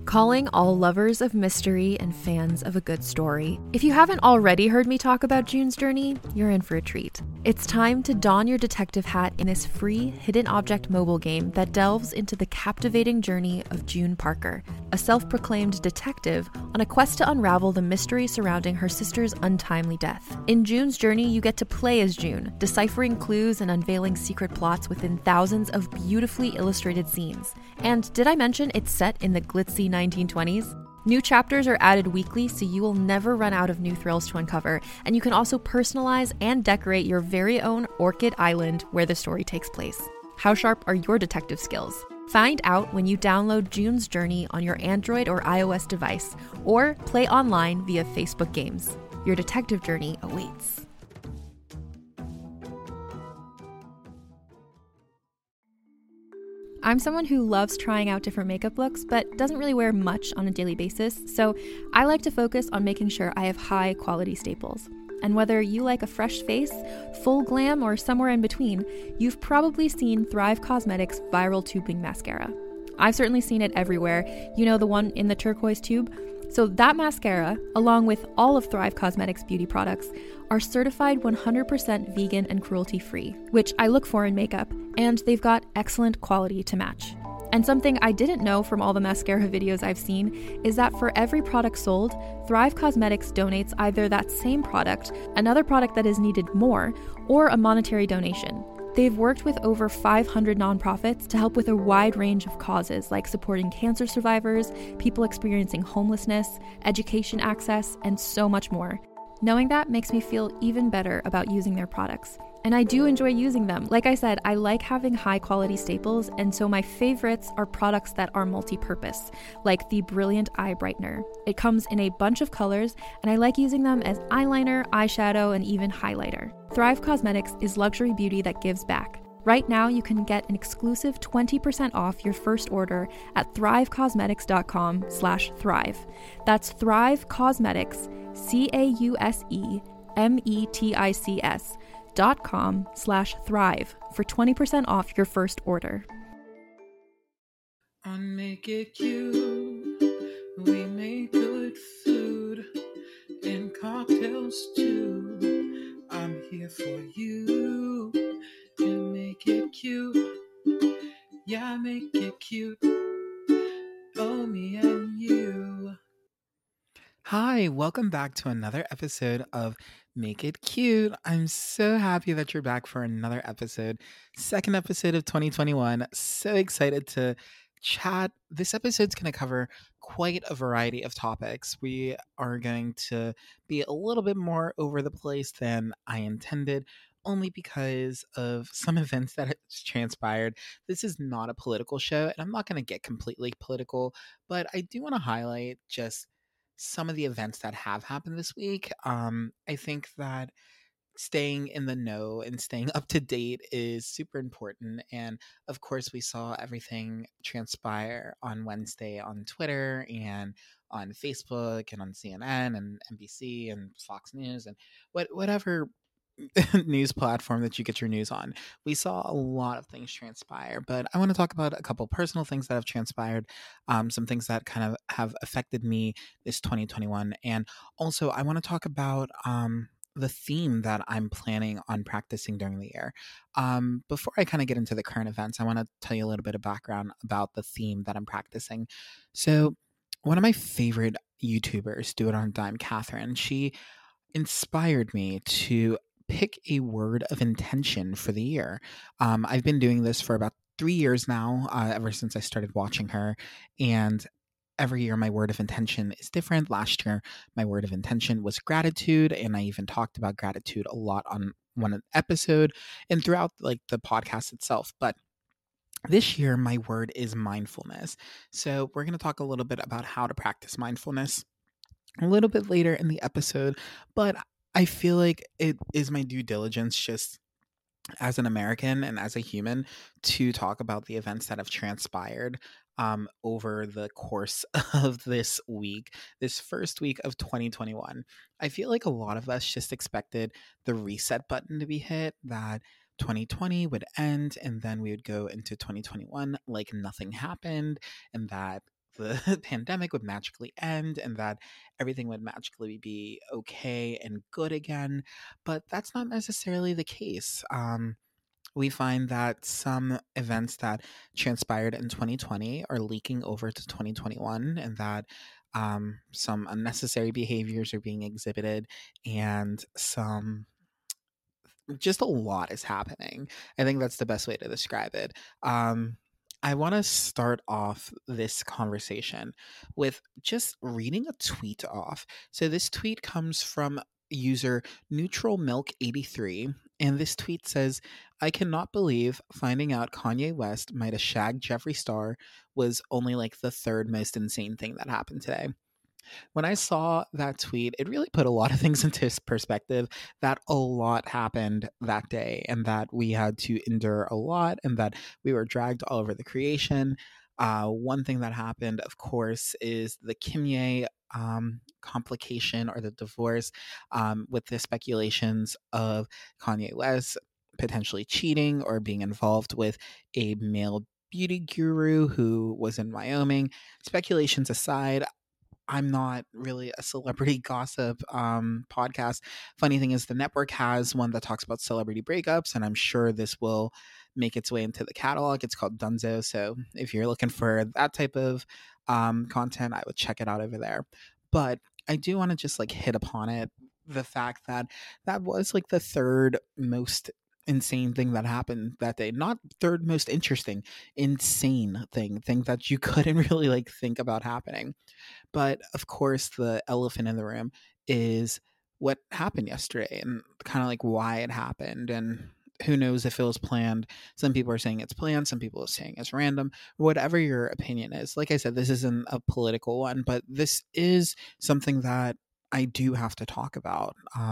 Calling all lovers of mystery and fans of a good story. If you haven't already heard me talk about June's Journey, you're in for a treat. It's time to don your detective hat in this free hidden object mobile game that delves into the captivating journey of June Parker, a self-proclaimed detective on a quest to unravel the mystery surrounding her sister's untimely death. In June's Journey, you get to play as June, deciphering clues and unveiling secret plots within thousands of beautifully illustrated scenes. And did I mention it's set in the glitzy 1920s? New chapters are added weekly, so you will never run out of new thrills to uncover, and you can also personalize and decorate your very own Orchid Island where the story takes place. How sharp are your detective skills? Find out when you download June's Journey on your Android or iOS device, or play online via Facebook Games. Your detective journey awaits. I'm someone who loves trying out different makeup looks, but doesn't really wear much on a daily basis, so I like to focus on making sure I have high quality staples. And whether you like a fresh face, full glam, or somewhere in between, you've probably seen Thrive Causemetics Viral Tubing Mascara. I've certainly seen it everywhere. You know, the one in the turquoise tube? So that mascara, along with all of Thrive Causemetics beauty products, are certified 100% vegan and cruelty-free, which I look for in makeup, and they've got excellent quality to match. And something I didn't know from all the mascara videos I've seen is that for every product sold, Thrive Causemetics donates either that same product, another product that is needed more, or a monetary donation. They've worked with over 500 nonprofits to help with a wide range of causes like supporting cancer survivors, people experiencing homelessness, education access, and so much more. Knowing that makes me feel even better about using their products. And I do enjoy using them. Like I said, I like having high quality staples, and so my favorites are products that are multi-purpose, like the Brilliant Eye Brightener. It comes in a bunch of colors, and I like using them as eyeliner, eyeshadow, and even highlighter. Thrive Causemetics is luxury beauty that gives back. Right now, you can get an exclusive 20% off your first order at thrivecausemetics.com/thrive. That's Thrive Causemetics, CAUSEMETICS.com/thrive for 20% off your first order. On Make It Cute, we make good food and cocktails too. I'm here for you to make it cute. Yeah, make it cute. Oh, me and you. Hi, welcome back to another episode of Make It Cute. I'm so happy that you're back for another episode, second episode of 2021. So excited to chat. This episode's going to cover quite a variety of topics. We are going to be a little bit more over the place than I intended, only because of some events that have transpired. This is not a political show, and I'm not going to get completely political, but I do want to highlight just some of the events that have happened this week. I think that staying in the know and staying up to date is super important. And of course, we saw everything transpire on Wednesday on Twitter and on Facebook and on CNN and NBC and Fox News and whatever news platform that you get your news on. We saw a lot of things transpire, but I want to talk about a couple personal things that have transpired, some things that kind of have affected me this 2021. And also, I want to talk about the theme that I'm planning on practicing during the year. Before I kind of get into the current events, I want to tell you a little bit of background about the theme that I'm practicing. So, one of my favorite YouTubers, Do It on a Dime, Catherine, she inspired me to pick a word of intention for the year. I've been doing this for about 3 years now, ever since I started watching her. And every year, my word of intention is different. Last year, my word of intention was gratitude. And I even talked about gratitude a lot on one episode and throughout like the podcast itself. But this year, my word is mindfulness. So we're going to talk a little bit about how to practice mindfulness a little bit later in the episode, but I feel like it is my due diligence just as an American and as a human to talk about the events that have transpired over the course of this week, this first week of 2021. I feel like a lot of us just expected the reset button to be hit, that 2020 would end and then we would go into 2021 like nothing happened, and that the pandemic would magically end and that everything would magically be okay and good again. But that's not necessarily the case. We find that some events that transpired in 2020 are leaking over to 2021, and that some unnecessary behaviors are being exhibited, and just a lot is happening. I think that's the best way to describe it. Um, I want to start off this conversation with just reading a tweet off. So this tweet comes from user Neutral Milk 83, and this tweet says, "I cannot believe finding out Kanye West might have shagged Jeffree Star was only like the third most insane thing that happened today." When I saw that tweet, it really put a lot of things into perspective, that a lot happened that day and that we had to endure a lot and that we were dragged all over the creation. One thing that happened, of course, is the Kimye complication or the divorce, with the speculations of Kanye West potentially cheating or being involved with a male beauty guru who was in Wyoming. Speculations aside, I'm not really a celebrity gossip podcast. Funny thing is, the network has one that talks about celebrity breakups, and I'm sure this will make its way into the catalog. It's called Dunzo. So if you're looking for that type of content, I would check it out over there. But I do want to just like hit upon it, the fact that that was like the third most insane thing that happened that day. Not third most interesting, insane thing that you couldn't really like think about happening. But of course, the elephant in the room is what happened yesterday and kind of like why it happened. And who knows if it was planned. Some people are saying it's planned, some people are saying it's random. Whatever your opinion is, like I said, this isn't a political one, but this is something that I do have to talk about,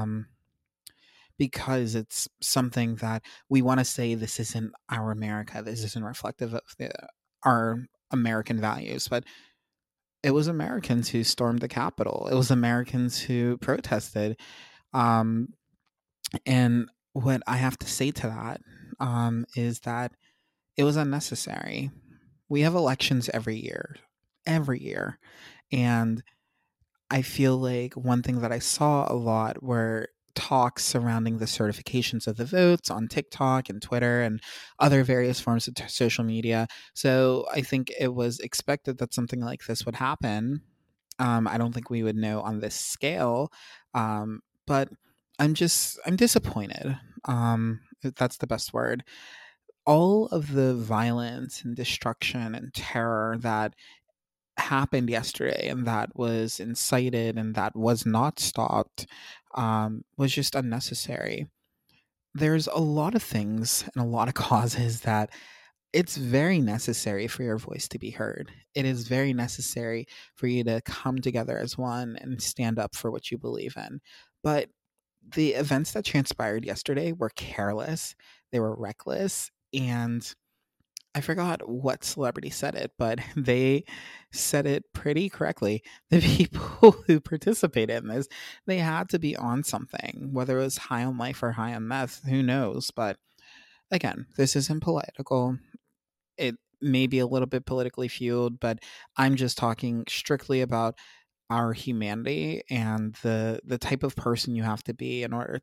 because it's something that we want to say this isn't our America, this isn't reflective of our American values, but it was Americans who stormed the Capitol. It was Americans who protested. Um, and what I have to say to that, is that it was unnecessary. We have elections every year. And I feel like one thing that I saw a lot were talks surrounding the certifications of the votes on TikTok and Twitter and other various forms of social media. So I think it was expected that something like this would happen. I don't think we would know on this scale, but I'm disappointed. If that's the best word. All of the violence and destruction and terror that happened yesterday and that was incited and that was not stopped, was just unnecessary. There's a lot of things and a lot of causes that it's very necessary for your voice to be heard. It is very necessary for you to come together as one and stand up for what you believe in. But the events that transpired yesterday were careless, they were reckless, and I forgot what celebrity said it, but they said it pretty correctly. The people who participated in this, they had to be on something, whether it was high on life or high on meth, who knows? But again, this isn't political. It may be a little bit politically fueled, but I'm just talking strictly about our humanity and the type of person you have to be in order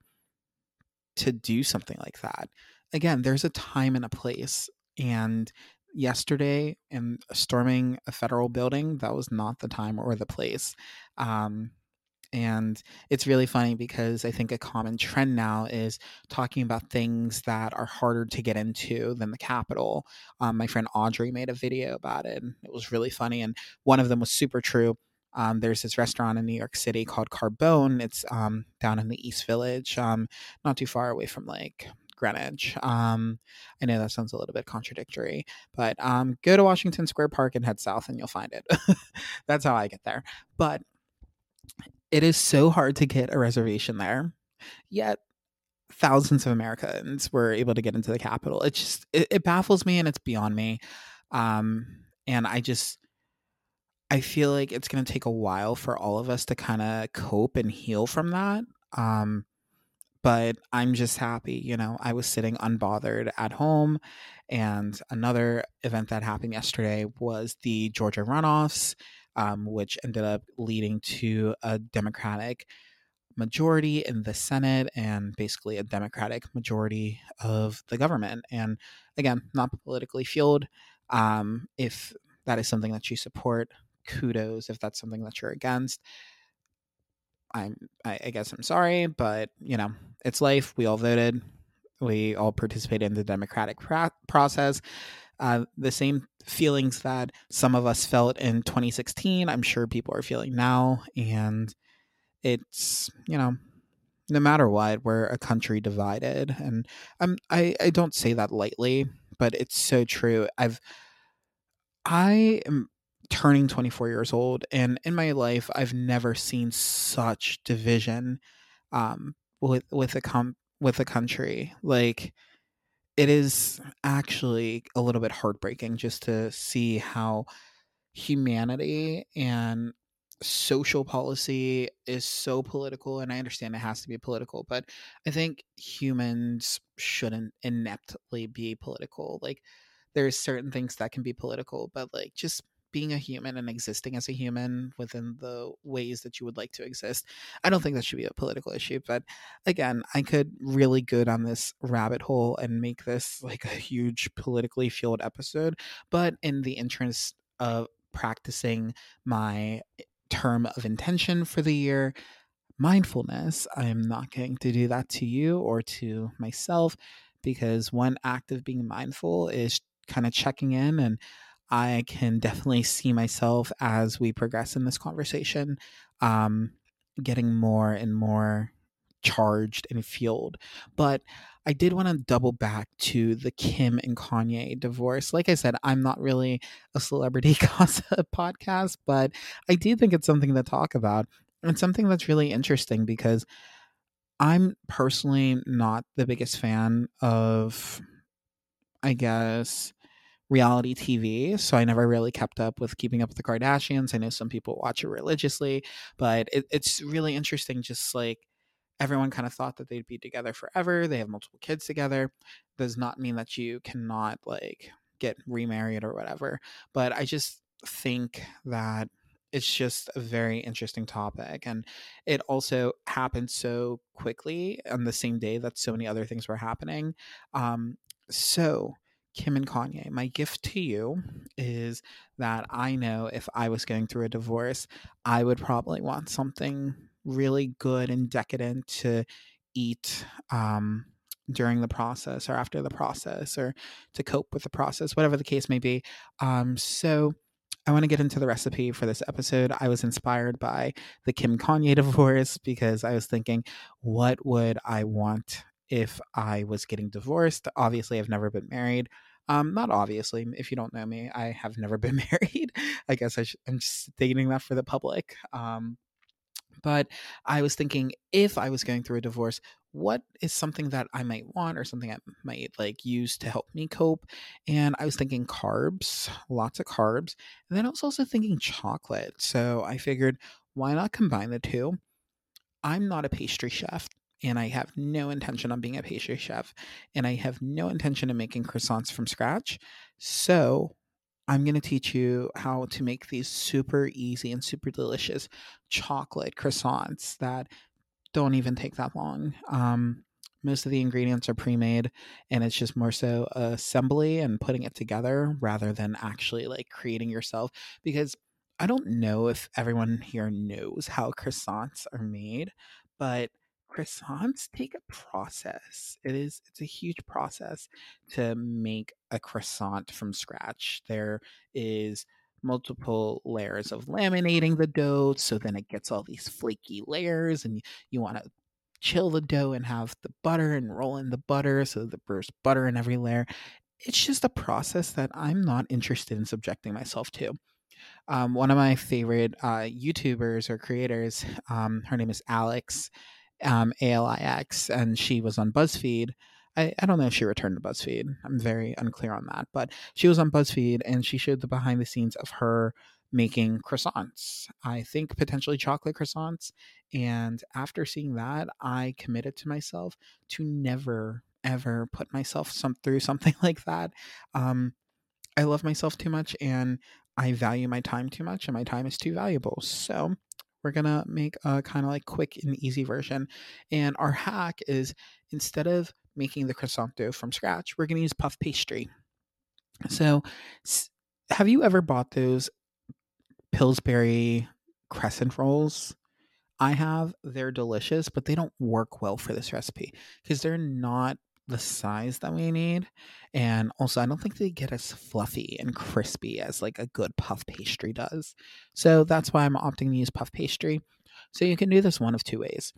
to do something like that. Again, there's a time and a place. And yesterday, in storming a federal building, that was not the time or the place. Um, and it's really funny because I think a common trend now is talking about things that are harder to get into than the Capitol. My friend Audrey made a video about it, and it was really funny. And one of them was super true. There's this restaurant in New York City called Carbone. It's down in the East Village, not too far away from like Greenwich. I know that sounds a little bit contradictory, but go to Washington Square Park and head south and you'll find it. That's how I get there. But it is so hard to get a reservation there, yet thousands of Americans were able to get into the Capitol. It baffles me and it's beyond me. And I feel like it's going to take a while for all of us to kind of cope and heal from that. but I'm just happy. I was sitting unbothered at home. And another event that happened yesterday was the Georgia runoffs, which ended up leading to a Democratic majority in the Senate and basically a Democratic majority of the government. And again, not politically fueled. If that is something that you support, kudos. If that's something that you're against, I guess I'm sorry, but it's life. We all voted. We all participated in the democratic process. The same feelings that some of us felt in 2016, I'm sure people are feeling now. And it's, no matter what, we're a country divided. And I don't say that lightly, but it's so true. I am turning 24 years old, and in my life I've never seen such division with the country. Like, it is actually a little bit heartbreaking just to see how humanity and social policy is so political. And I understand it has to be political, but I think humans shouldn't ineptly be political. Like, there's certain things that can be political, but like, just being a human and existing as a human within the ways that you would like to exist, I don't think that should be a political issue. But again, I could really go down this rabbit hole and make this like a huge politically fueled episode, but in the interest of practicing my term of intention for the year, mindfulness, I'm not going to do that to you or to myself, because one act of being mindful is kind of checking in. And I can definitely see myself as we progress in this conversation, um, getting more and more charged and fueled. But I did want to double back to the Kim and Kanye divorce. Like I said, I'm not really a celebrity gossip podcast, but I do think it's something to talk about. And something that's really interesting, because I'm personally not the biggest fan of, I guess, reality TV. So I never really kept up with Keeping Up with the Kardashians. I know some people watch it religiously, but it's really interesting. Just like, everyone kind of thought that they'd be together forever. They have multiple kids together. Does not mean that you cannot like get remarried or whatever. But I just think that it's just a very interesting topic. And it also happened so quickly on the same day that so many other things were happening. So Kim and Kanye, my gift to you is that I know if I was going through a divorce, I would probably want something really good and decadent to eat during the process or after the process, or to cope with the process, whatever the case may be. So I want to get into the recipe for this episode. I was inspired by the Kim Kanye divorce, because I was thinking, what would I want if I was getting divorced? Obviously, I've never been married. Not obviously. If you don't know me, I have never been married. I guess I'm just stating that for the public. But I was thinking, if I was going through a divorce, what is something that I might want, or something I might like use to help me cope? And I was thinking carbs, lots of carbs. And then I was also thinking chocolate. So I figured, why not combine the two? I'm not a pastry chef, and I have no intention on being a pastry chef, and I have no intention of making croissants from scratch. So I'm going to teach you how to make these super easy and super delicious chocolate croissants that don't even take that long. Most of the ingredients are pre-made, and it's just more so assembly and putting it together rather than actually like creating yourself. Because I don't know if everyone here knows how croissants are made, but croissants take a process. It's a huge process to make a croissant from scratch. There is multiple layers of laminating the dough, so then it gets all these flaky layers, and you want to chill the dough and have the butter and roll in the butter so that there's butter in every layer. It's just a process that I'm not interested in subjecting myself to. One of my favorite YouTubers or creators, her name is Alex, Alix, and she was on BuzzFeed. I don't know if she returned to BuzzFeed. I'm very unclear on that. But she was on BuzzFeed, and she showed the behind the scenes of her making croissants. I think potentially chocolate croissants. And after seeing that, I committed to myself to never ever put myself through something like that. Um, I love myself too much and I value my time too much, and my time is too valuable. So we're gonna make a kind of like quick and easy version. And our hack is, instead of making the croissant dough from scratch, we're gonna use puff pastry. So, have you ever bought those Pillsbury crescent rolls? I have. They're delicious, but they don't work well for this recipe because they're not the size that we need. And also, I don't think they get as fluffy and crispy as like a good puff pastry does. So that's why I'm opting to use puff pastry. So you can do this one of two ways.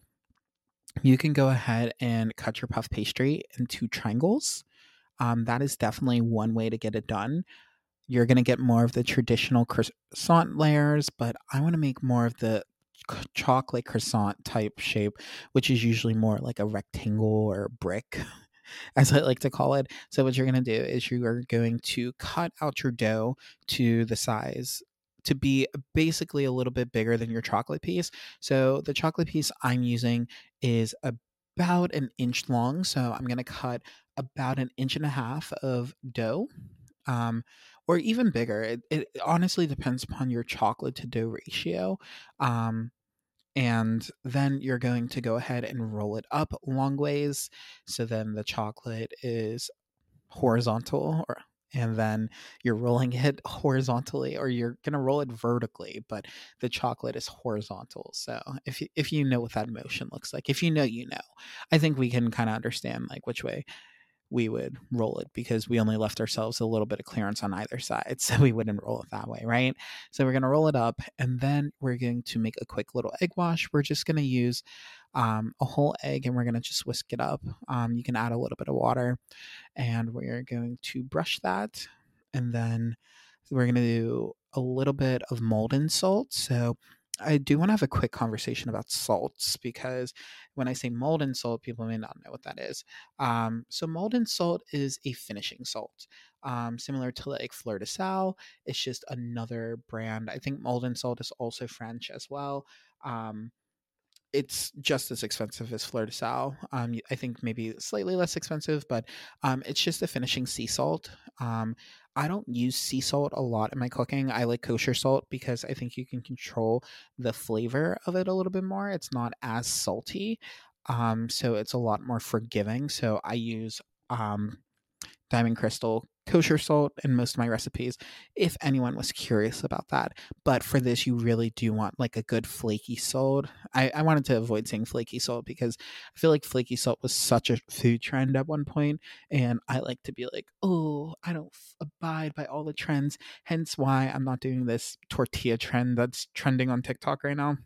You can go ahead and cut your puff pastry into triangles. That is definitely one way to get it done. You're going to get more of the traditional croissant layers, but I want to make more of the chocolate croissant type shape, which is usually more like a rectangle or brick, as I like to call it. So, what you're going to do is you are going to cut out your dough to the size to be basically a little bit bigger than your chocolate piece. So, the chocolate piece I'm using is about an inch long. So, I'm going to cut about an inch and a half of dough, um, or even bigger. It honestly depends upon your chocolate to dough ratio. Um, and then you're going to go ahead and roll it up long ways. So then the chocolate is horizontal, and then you're rolling it horizontally, or you're going to roll it vertically, but the chocolate is horizontal. So if you know what that motion looks like, if you know, I think we can kind of understand like which way we would roll it, because we only left ourselves a little bit of clearance on either side. So we wouldn't roll it that way, right? So we're going to roll it up, and then we're going to make a quick little egg wash. We're just going to use a whole egg, and we're going to just whisk it up. You can add a little bit of water, and we're going to brush that. And then we're going to do a little bit of Molten salt. So I do want to have a quick conversation about salts, because when I say Molten salt, people may not know what that is. So Molten salt is a finishing salt, similar to like Fleur de Sal. It's just another brand. I think Molten salt is also French as well. Um, it's just as expensive as Fleur de Sal. I think maybe slightly less expensive, but it's just a finishing sea salt. I don't use sea salt a lot in my cooking. I like kosher salt because I think you can control the flavor of it a little bit more. It's not as salty, so it's a lot more forgiving. So I use Diamond Crystal kosher salt in most of my recipes, if anyone was curious about that. But for this, you really do want like a good flaky salt. I wanted to avoid saying flaky salt because I feel like flaky salt was such a food trend at one point, and I like to be like, oh, I don't abide by all the trends. Hence why I'm not doing this tortilla trend that's trending on TikTok right now.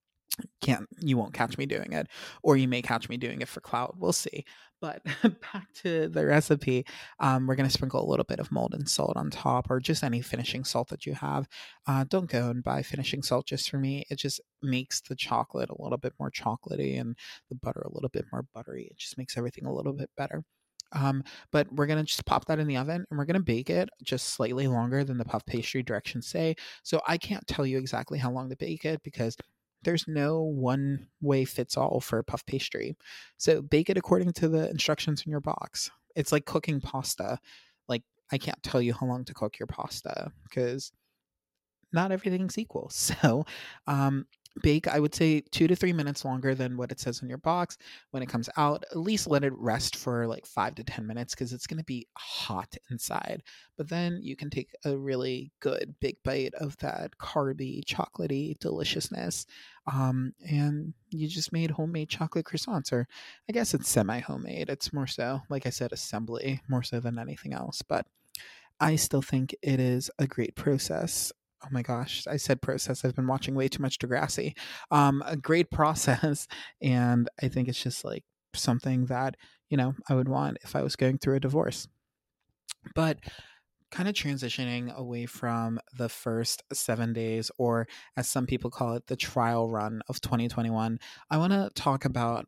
You won't catch me doing it, or you may catch me doing it for clout. We'll see. But back to the recipe, we're going to sprinkle a little bit of Molten salt on top, or just any finishing salt that you have. Don't go and buy finishing salt just for me. It just makes the chocolate a little bit more chocolatey and the butter a little bit more buttery. It just makes everything a little bit better. But we're going to just pop that in the oven, and we're going to bake it just slightly longer than the puff pastry directions say. So I can't tell you exactly how long to bake it, because there's no one way fits all for puff pastry. So bake it according to the instructions in your box. It's like cooking pasta. Like, I can't tell you how long to cook your pasta because not everything's equal. So, bake, I would say 2 to 3 minutes longer than what it says on your box. When it comes out, at least let it rest for like 5 to 10 minutes, because it's going to be hot inside. But then you can take a really good big bite of that carby, chocolatey deliciousness. And you just made homemade chocolate croissants, or I guess it's semi homemade. It's more so, like I said, assembly more so than anything else. But I still think it is a great process. Oh my gosh, I said process. I've been watching way too much Degrassi. A great process. And I think it's just like something that, I would want if I was going through a divorce. But kind of transitioning away from the first 7 days, or as some people call it, the trial run of 2021, I want to talk about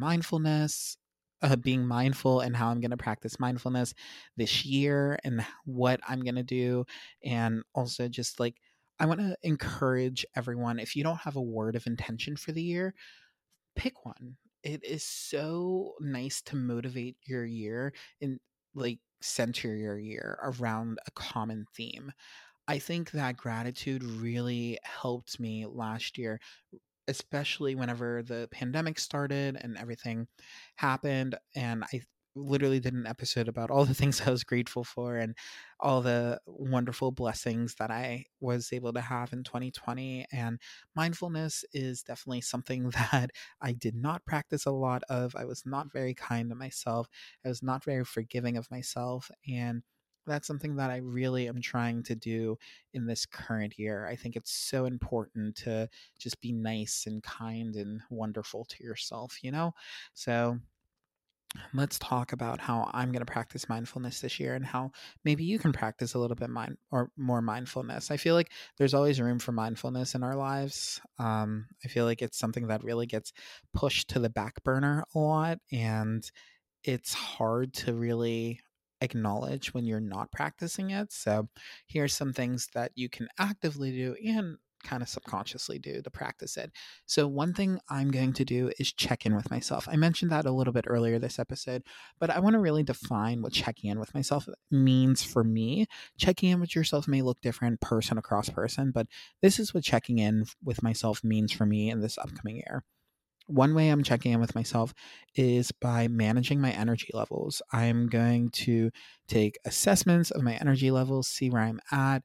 being mindful, and how I'm going to practice mindfulness this year, and what I'm going to do. And also just like, I want to encourage everyone, if you don't have a word of intention for the year, pick one. It is so nice to motivate your year and like center your year around a common theme. I think that gratitude really helped me last year, especially whenever the pandemic started and everything happened. And I literally did an episode about all the things I was grateful for and all the wonderful blessings that I was able to have in 2020. And mindfulness is definitely something that I did not practice a lot of. I was not very kind to myself, I was not very forgiving of myself. And that's something that I really am trying to do in this current year. I think it's so important to just be nice and kind and wonderful to yourself, you know? So let's talk about how I'm going to practice mindfulness this year and how maybe you can practice a little bit or more mindfulness. I feel like there's always room for mindfulness in our lives. I feel like it's something that really gets pushed to the back burner a lot, and it's hard to really acknowledge when you're not practicing it. So here's some things that you can actively do and kind of subconsciously do to practice it. So one thing I'm going to do is check in with myself. I mentioned that a little bit earlier this episode, but I want to really define what checking in with myself means for me. Checking in with yourself may look different person across person, but this is what checking in with myself means for me in this upcoming year. One way I'm checking in with myself is by managing my energy levels. I'm going to take assessments of my energy levels, see where I'm at.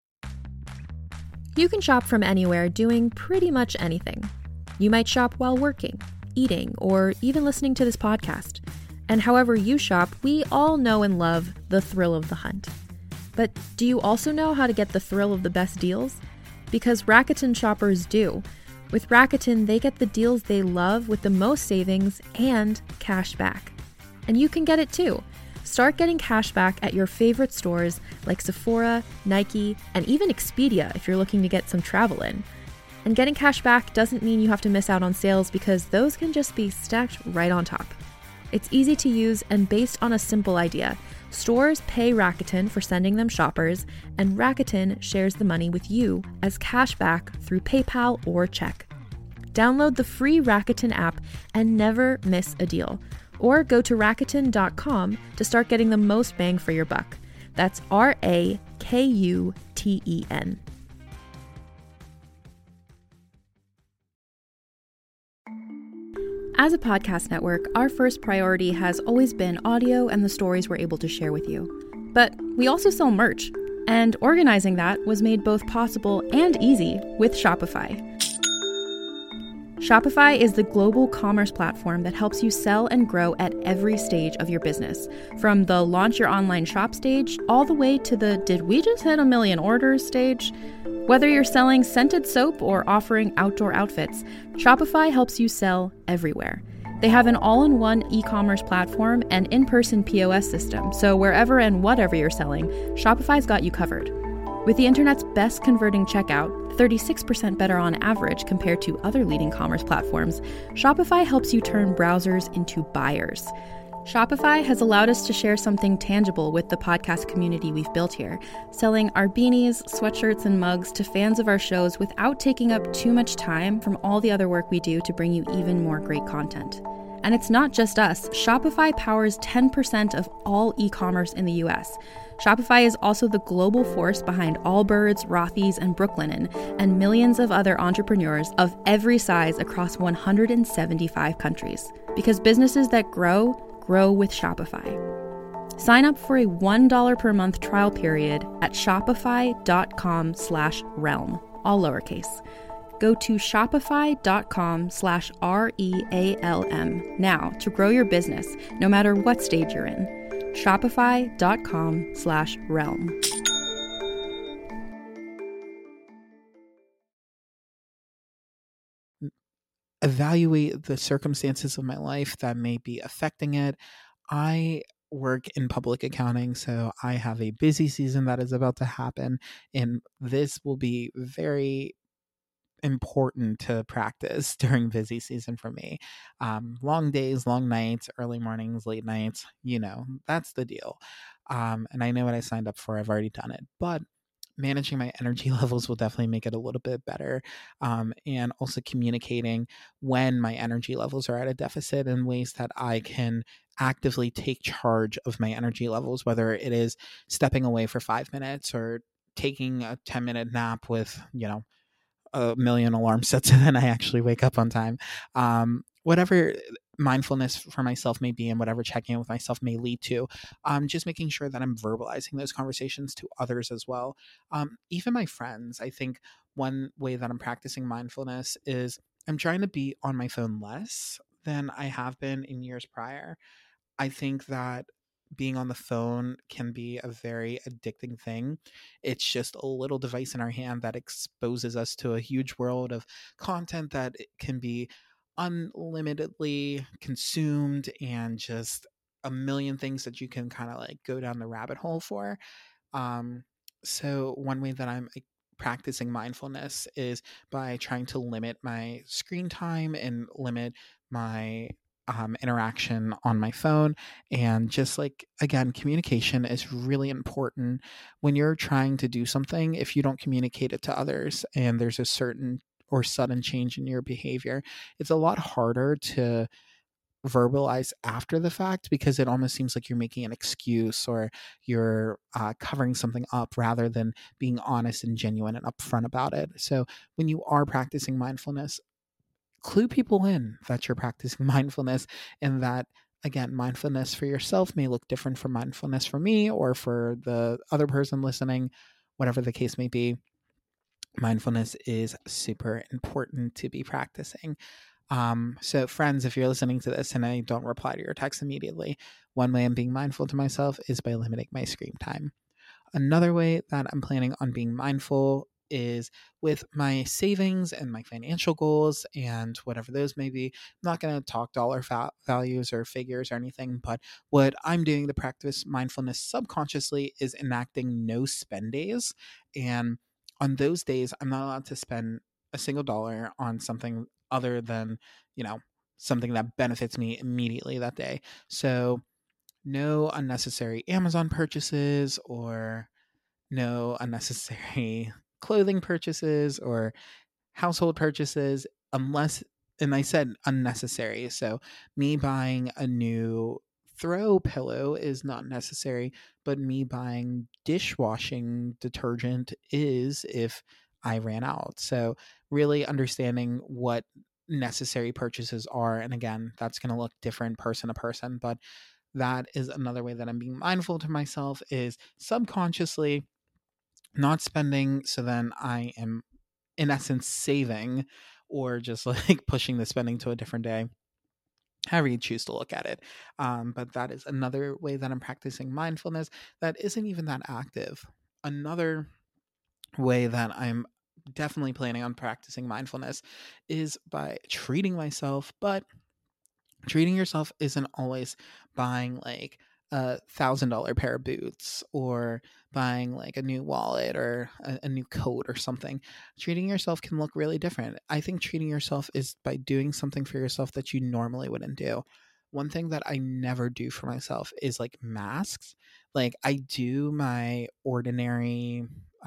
You can shop from anywhere doing pretty much anything. You might shop while working, eating, or even listening to this podcast. And however you shop, we all know and love the thrill of the hunt. But do you also know how to get the thrill of the best deals? Because Rakuten shoppers do. With Rakuten, they get the deals they love with the most savings and cash back. And you can get it too. Start getting cash back at your favorite stores like Sephora, Nike, and even Expedia if you're looking to get some travel in. And getting cash back doesn't mean you have to miss out on sales, because those can just be stacked right on top. It's easy to use and based on a simple idea. Stores pay Rakuten for sending them shoppers, and Rakuten shares the money with you as cash back through PayPal or check. Download the free Rakuten app and never miss a deal. Or go to Rakuten.com to start getting the most bang for your buck. That's Rakuten. As a podcast network, our first priority has always been audio and the stories we're able to share with you. But we also sell merch, and organizing that was made both possible and easy with Shopify. Shopify is the global commerce platform that helps you sell and grow at every stage of your business, from the launch your online shop stage all the way to the did we just hit 1 million orders stage. Whether you're selling scented soap or offering outdoor outfits, Shopify helps you sell everywhere. They have an all-in-one e-commerce platform and in-person POS system, so wherever and whatever you're selling, Shopify's got you covered. With the internet's best converting checkout, 36% better on average compared to other leading commerce platforms, Shopify helps you turn browsers into buyers. Shopify has allowed us to share something tangible with the podcast community we've built here, selling our beanies, sweatshirts, and mugs to fans of our shows without taking up too much time from all the other work we do to bring you even more great content. And it's not just us. Shopify powers 10% of all e-commerce in the US. Shopify is also the global force behind Allbirds, Rothy's, and Brooklinen, and millions of other entrepreneurs of every size across 175 countries. Because businesses that grow, grow with Shopify. Sign up for a $1 per month trial period at shopify.com/realm, all lowercase. Go to shopify.com/REALM now to grow your business, no matter what stage you're in. Shopify.com/realm. Evaluate the circumstances of my life that may be affecting it. I work in public accounting, so I have a busy season that is about to happen, and this will be very important to practice during busy season for me. Long days, long nights, early mornings, late nights, that's the deal. And I know what I signed up for. I've already done it. But managing my energy levels will definitely make it a little bit better. And also communicating when my energy levels are at a deficit in ways that I can actively take charge of my energy levels, whether it is stepping away for 5 minutes or taking a 10-minute nap with, a million alarm sets and then I actually wake up on time. Whatever mindfulness for myself may be and whatever checking in with myself may lead to, just making sure that I'm verbalizing those conversations to others as well. Even my friends, I think one way that I'm practicing mindfulness is I'm trying to be on my phone less than I have been in years prior. I think that being on the phone can be a very addicting thing. It's just a little device in our hand that exposes us to a huge world of content that it can be unlimitedly consumed and just a million things that you can kind of like go down the rabbit hole for. Um, so one way that I'm practicing mindfulness is by trying to limit my screen time and limit my interaction on my phone. And just like, again, communication is really important when you're trying to do something. If you don't communicate it to others and there's a certain or sudden change in your behavior, it's a lot harder to verbalize after the fact because it almost seems like you're making an excuse or you're covering something up rather than being honest and genuine and upfront about it. So when you are practicing mindfulness, clue people in that you're practicing mindfulness, and that again, mindfulness for yourself may look different from mindfulness for me or for the other person listening, whatever the case may be. Mindfulness is super important to be practicing. So friends, if you're listening to this and I don't reply to your text immediately, one way I'm being mindful to myself is by limiting my screen time. Another way that I'm planning on being mindful is with my savings and my financial goals and whatever those may be. I'm not going to talk dollar values or figures or anything, but what I'm doing to practice mindfulness subconsciously is enacting no spend days. And on those days, I'm not allowed to spend a single dollar on something other than, you know, something that benefits me immediately that day. So no unnecessary Amazon purchases or no unnecessary clothing purchases or household purchases unless, and I said unnecessary. So me buying a new throw pillow is not necessary, but me buying dishwashing detergent is if I ran out. So really understanding what necessary purchases are. And again, that's going to look different person to person, but that is another way that I'm being mindful to myself is subconsciously not spending, so then I am in essence saving or just like pushing the spending to a different day, however you choose to look at it. But that is another way that I'm practicing mindfulness that isn't even that active. Another way that I'm definitely planning on practicing mindfulness is by treating myself, but treating yourself isn't always buying like $1,000 pair of boots or buying like a new wallet or a new coat or something. Treating yourself can look really different. I think treating yourself is by doing something for yourself that you normally wouldn't do. One thing that I never do for myself is like masks. Like I do my ordinary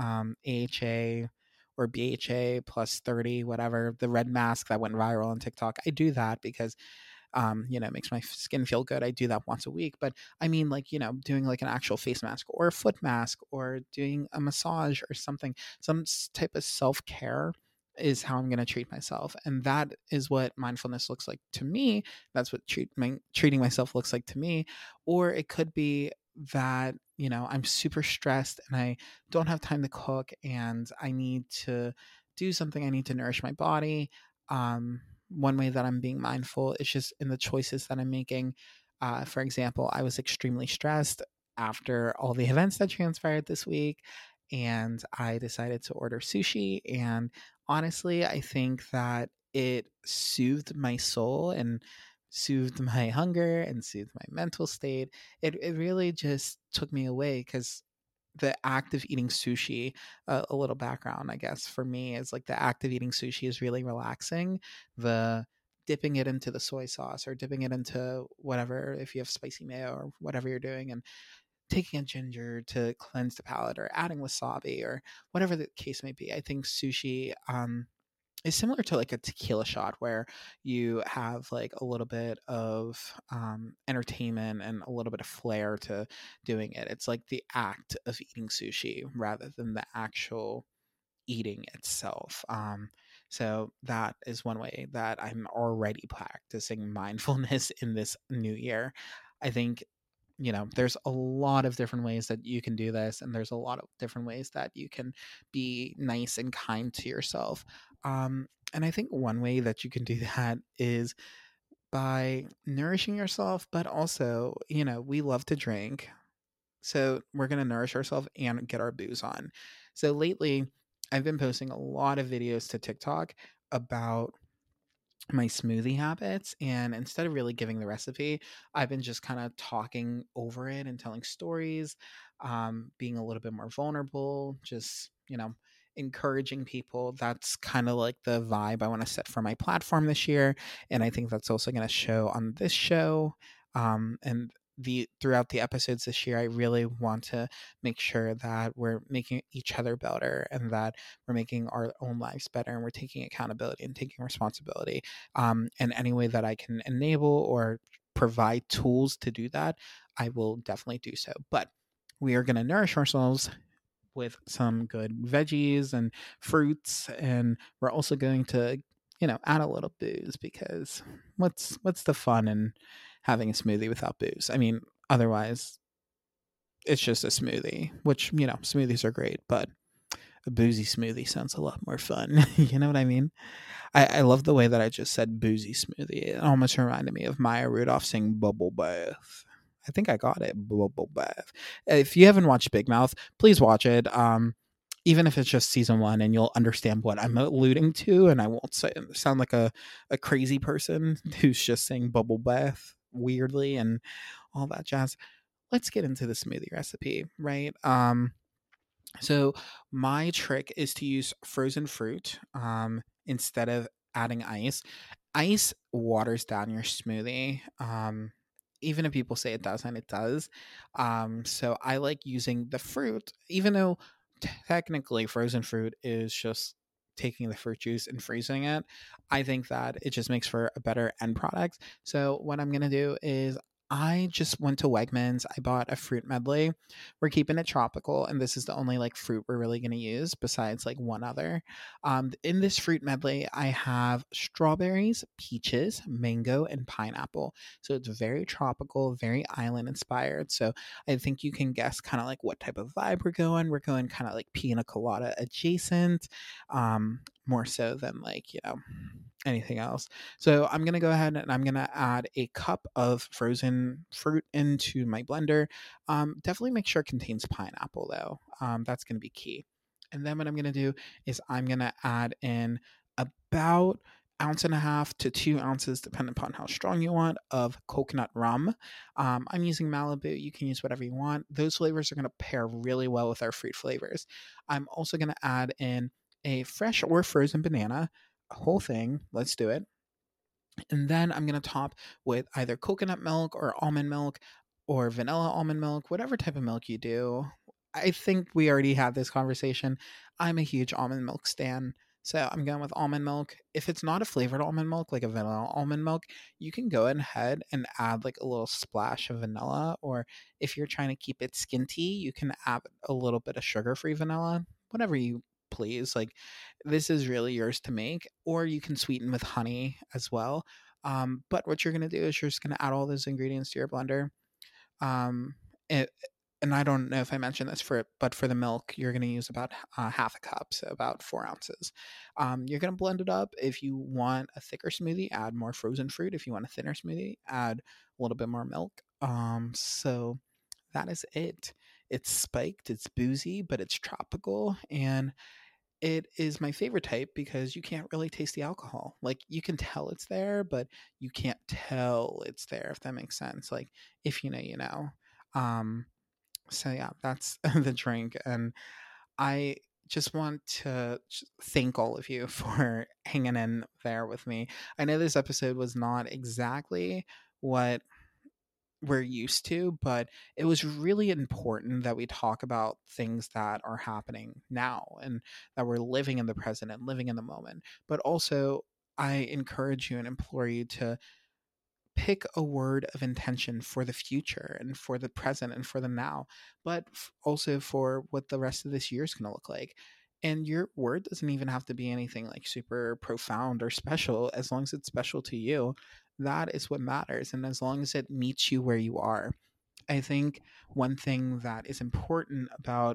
AHA or BHA plus 30, whatever, the red mask that went viral on TikTok. I do that because it makes my skin feel good. I do that once a week. But I mean, like, doing like an actual face mask or a foot mask or doing a massage or something, some type of self care is how I'm going to treat myself. And that is what mindfulness looks like to me. That's what treating myself looks like to me. Or it could be that, I'm super stressed and I don't have time to cook and I need to do something. I need to nourish my body. One way that I'm being mindful is just in the choices that I'm making. For example, I was extremely stressed after all the events that transpired this week, and I decided to order sushi. And honestly, I think that it soothed my soul and soothed my hunger and soothed my mental state. It really just took me away because the act of eating sushi, a little background, I guess, for me is like the act of eating sushi is really relaxing. The dipping it into the soy sauce or dipping it into whatever, if you have spicy mayo or whatever you're doing, and taking a ginger to cleanse the palate, or adding wasabi, or whatever the case may be. I think sushi is similar to like a tequila shot, where you have like a little bit of entertainment and a little bit of flair to doing it. It's like the act of eating sushi rather than the actual eating itself. So that is one way that I'm already practicing mindfulness in this new year. I think, there's a lot of different ways that you can do this, and there's a lot of different ways that you can be nice and kind to yourself. And I think one way that you can do that is by nourishing yourself, but also, we love to drink. So we're going to nourish ourselves and get our booze on. So lately, I've been posting a lot of videos to TikTok about my smoothie habits, and instead of really giving the recipe, I've been just kind of talking over it and telling stories, being a little bit more vulnerable, just encouraging people. That's kind of like the vibe I want to set for my platform this year, and I think that's also going to show on this show. And the throughout the episodes this year, I really want to make sure that we're making each other better, and that we're making our own lives better, and we're taking accountability and taking responsibility. And any way that I can enable or provide tools to do that, I will definitely do so. But we are going to nourish ourselves with some good veggies and fruits, and we're also going to, add a little booze, because what's the fun in having a smoothie without booze? I mean, otherwise it's just a smoothie, which, smoothies are great, but a boozy smoothie sounds a lot more fun. You know what I mean? I love the way that I just said boozy smoothie. It almost reminded me of Maya Rudolph saying bubble bath. I think I got it. Bubble bath. If you haven't watched Big Mouth, please watch it. Even if it's just season 1, and you'll understand what I'm alluding to, and I won't sound like a crazy person who's just saying bubble bath weirdly and all that jazz. Let's get into the smoothie recipe, right? So my trick is to use frozen fruit instead of adding ice. Ice waters down your smoothie. Even if people say it doesn't, it does. So I like using the fruit, even though technically frozen fruit is just taking the fruit juice and freezing it. I think that it just makes for a better end product. So what I'm going to do is I just went to Wegmans. I bought a fruit medley. We're keeping it tropical, and this is the only like fruit we're really going to use besides like one other. In this fruit medley, I have strawberries, peaches, mango, and pineapple. So it's very tropical, very island inspired. So I think you can guess kind of like what type of vibe we're going. We're going kind of like pina colada adjacent, more so than like, anything else. So I'm going to go ahead and I'm going to add a cup of frozen fruit into my blender. Definitely make sure it contains pineapple though. That's going to be key. And then what I'm going to do is I'm going to add in about ounce and a half to 2 ounces, depending upon how strong you want, of coconut rum. I'm using Malibu. You can use whatever you want. Those flavors are going to pair really well with our fruit flavors. I'm also going to add in a fresh or frozen banana, a whole thing. Let's do it. And then I'm going to top with either coconut milk or almond milk or vanilla almond milk, whatever type of milk you do. I think we already had this conversation. I'm a huge almond milk stan. So I'm going with almond milk. If it's not a flavored almond milk, like a vanilla almond milk, you can go ahead and add like a little splash of vanilla. Or if you're trying to keep it skinty, you can add a little bit of sugar-free vanilla, whatever you please. Like, this is really yours to make, or you can sweeten with honey as well. But what you're going to do is you're just going to add all those ingredients to your blender. Um, it, and I don't know if I mentioned this but for the milk, you're going to use about half a cup, so about 4 ounces. You're going to blend it up. If you want a thicker smoothie, add more frozen fruit. If you want a thinner smoothie, add a little bit more milk. So that is it. It's spiked, it's boozy, but it's tropical, and it is my favorite type because you can't really taste the alcohol. Like, you can tell it's there, but you can't tell it's there, if that makes sense. Like, if you know, you know. So yeah, that's the drink. And I just want to thank all of you for hanging in there with me. I know this episode was not exactly what we're used to, but it was really important that we talk about things that are happening now and that we're living in the present and living in the moment. But also, I encourage you and implore you to pick a word of intention for the future and for the present and for the now, but also for what the rest of this year is going to look like. And your word doesn't even have to be anything like super profound or special. As long as it's special to you, that is what matters. And as long as it meets you where you are, I think one thing that is important about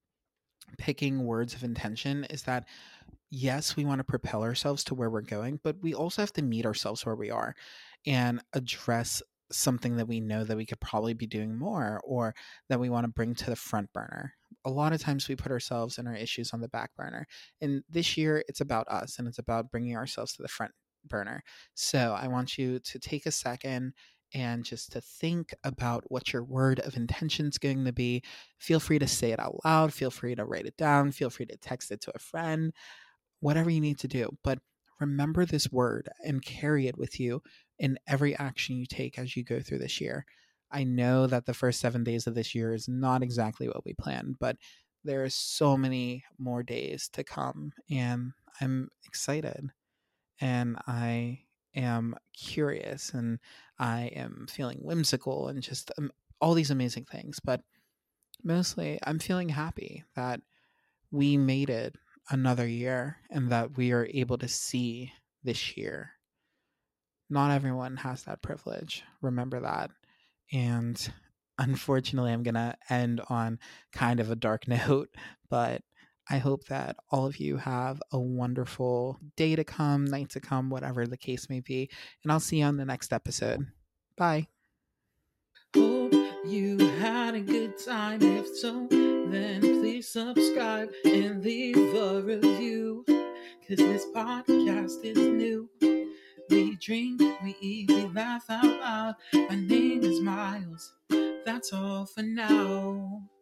picking words of intention is that yes, we want to propel ourselves to where we're going, but we also have to meet ourselves where we are and address something that we know that we could probably be doing more or that we want to bring to the front burner. A lot of times we put ourselves and our issues on the back burner. And this year it's about us and it's about bringing ourselves to the front burner. So I want you to take a second and just to think about what your word of intention is going to be. Feel free to say it out loud. Feel free to write it down. Feel free to text it to a friend, whatever you need to do. But remember this word and carry it with you in every action you take as you go through this year. I know that the first 7 days of this year is not exactly what we planned, but there are so many more days to come, and I'm excited and I am curious and I am feeling whimsical and just all these amazing things. But mostly, I'm feeling happy that we made it another year and that we are able to see this year. Not everyone has that privilege. Remember that. And unfortunately, I'm going to end on kind of a dark note, but I hope that all of you have a wonderful day to come, night to come, whatever the case may be. And I'll see you on the next episode. Bye. Hope you had a good time. If so, then please subscribe and leave a review. Cause this podcast is new. We drink, we eat, we laugh out loud. My name is Miles. That's all for now.